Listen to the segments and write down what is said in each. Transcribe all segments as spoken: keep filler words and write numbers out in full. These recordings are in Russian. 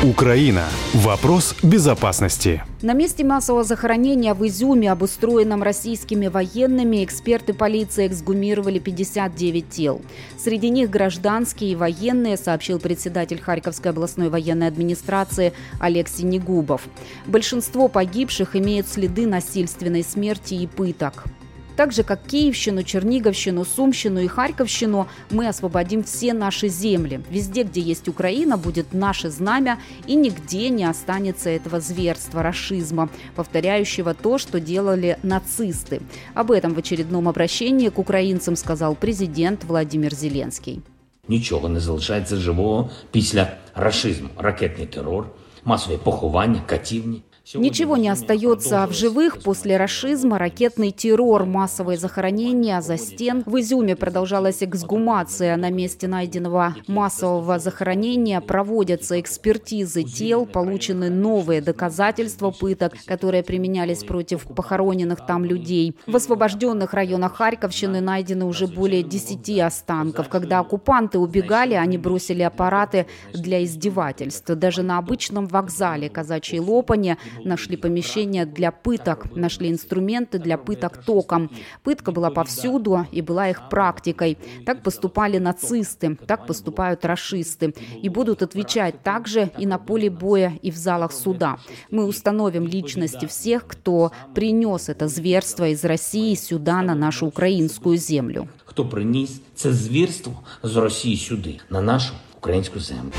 Украина. Вопрос безопасности. На месте массового захоронения в Изюме, обустроенном российскими военными, эксперты полиции эксгумировали пятьдесят девять тел. Среди них гражданские и военные, сообщил председатель Харьковской областной военной администрации Олег Синегубов. Большинство погибших имеют следы насильственной смерти и пыток. Так же, как Киевщину, Черниговщину, Сумщину и Харьковщину, мы освободим все наши земли. Везде, где есть Украина, будет наше знамя, и нигде не останется этого зверства, рашизма, повторяющего то, что делали нацисты. Об этом в очередном обращении к украинцам сказал президент Владимир Зеленский. Нічого не залишається живого після рашизму. Ракетний терор, масові поховання, катівні. Ничего не остается в живых после рашизма, ракетный террор, массовые захоронения за стен. В Изюме продолжалась эксгумация. На месте найденного массового захоронения проводятся экспертизы тел, получены новые доказательства пыток, которые применялись против похороненных там людей. В освобожденных районах Харьковщины найдены уже более десяти останков. Когда оккупанты убегали, они бросили аппараты для издевательств. Даже на обычном вокзале Казачьей Лопани нашли помещения для пыток, нашли инструменты для пыток током. Пытка была повсюду и была их практикой. Так поступали нацисты, так поступают рашисты. И будут отвечать также и на поле боя, и в залах суда. Мы установим личности всех, кто принес это зверство из России сюда, на нашу украинскую землю. Кто принес это зверство из России сюда, на нашу украинскую землю.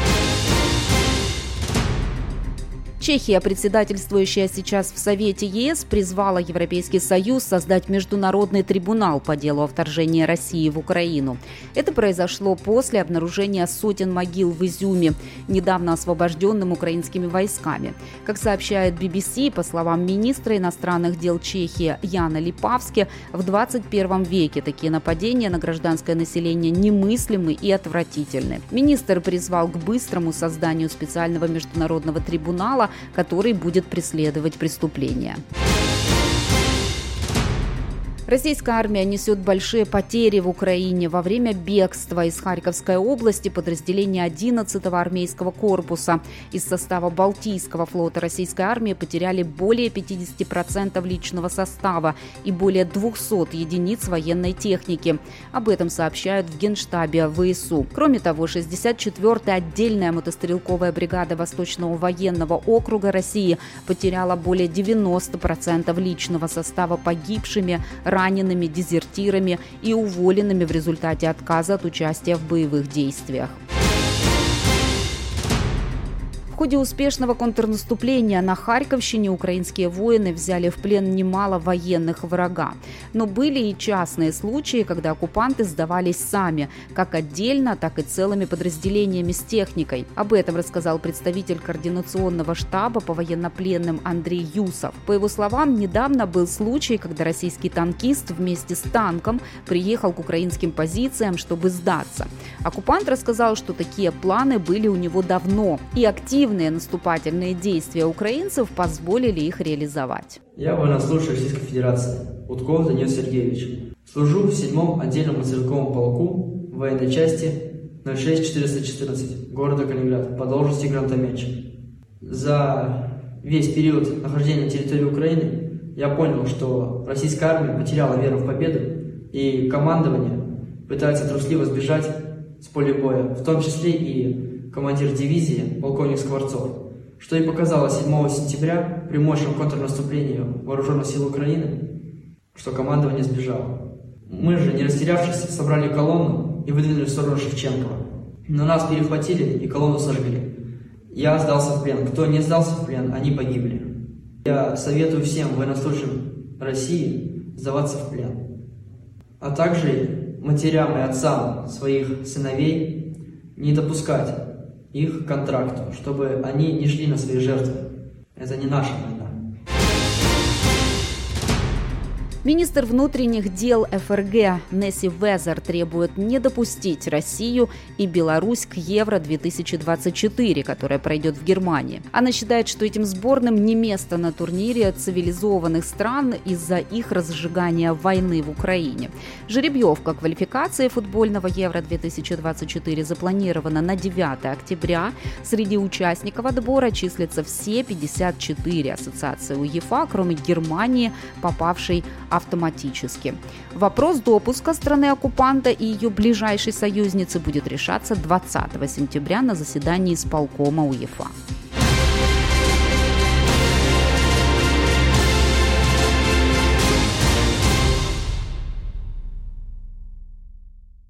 Чехия, председательствующая сейчас в Совете ЕС, призвала Европейский Союз создать международный трибунал по делу о вторжении России в Украину. Это произошло после обнаружения сотен могил в Изюме, недавно освобожденным украинскими войсками. Как сообщает би би си, по словам министра иностранных дел Чехии Яна Липавски, в двадцать первом веке такие нападения на гражданское население немыслимы и отвратительны. Министр призвал к быстрому созданию специального международного трибунала, который будет преследовать преступления. Российская армия несет большие потери в Украине. Во время бегства из Харьковской области подразделения одиннадцатого армейского корпуса из состава Балтийского флота российской армии потеряли более пятьдесят процентов личного состава и более двухсот единиц военной техники. Об этом сообщают в Генштабе ВСУ. Кроме того, шестьдесят четвёртая отдельная мотострелковая бригада Восточного военного округа России потеряла более девяноста процентов личного состава погибшими, ранеными, дезертирами и уволенными в результате отказа от участия в боевых действиях. В ходе успешного контрнаступления на Харьковщине украинские воины взяли в плен немало военных врага. Но были и частные случаи, когда оккупанты сдавались сами, как отдельно, так и целыми подразделениями с техникой. Об этом рассказал представитель координационного штаба по военнопленным Андрей Юсов. По его словам, недавно был случай, когда российский танкист вместе с танком приехал к украинским позициям, чтобы сдаться. Оккупант рассказал, что такие планы были у него давно, и активно наступательные действия украинцев позволили их реализовать. Я военнослужащий Российской Федерации, Утков Данил Сергеевич. Служу в седьмом отдельном мотострелковом полку военной части ноль шесть четыреста четырнадцать города Калининград по должности гранатометчик. За весь период нахождения на территории Украины я понял, что российская армия потеряла веру в победу, и командование пытается трусливо сбежать с поля боя, в том числе и командир дивизии, полковник Скворцов, что и показало седьмого сентября при мощном контрнаступлении вооруженных сил Украины, что командование сбежало. Мы же, не растерявшись, собрали колонну и выдвинули в сторону Шевченкова. Но нас перехватили и колонну сожгли. Я сдался в плен. Кто не сдался в плен, они погибли. Я советую всем военнослужащим России сдаваться в плен. А также матерям и отцам своих сыновей не допускать их к контракту, чтобы они не шли на свои жертвы. Это не наша война. Министр внутренних дел эф эр гэ Несси Везер требует не допустить Россию и Беларусь к Евро две тысячи двадцать четыре, которая пройдет в Германии. Она считает, что этим сборным не место на турнире цивилизованных стран из-за их разжигания войны в Украине. Жеребьевка квалификации футбольного Евро две тысячи двадцать четыре запланирована на девятое октября. Среди участников отбора числятся все пятьдесят четыре ассоциации УЕФА, кроме Германии, попавшей автоматически. Вопрос допуска страны-оккупанта и ее ближайшей союзницы будет решаться двадцатого сентября на заседании исполкома УЕФА.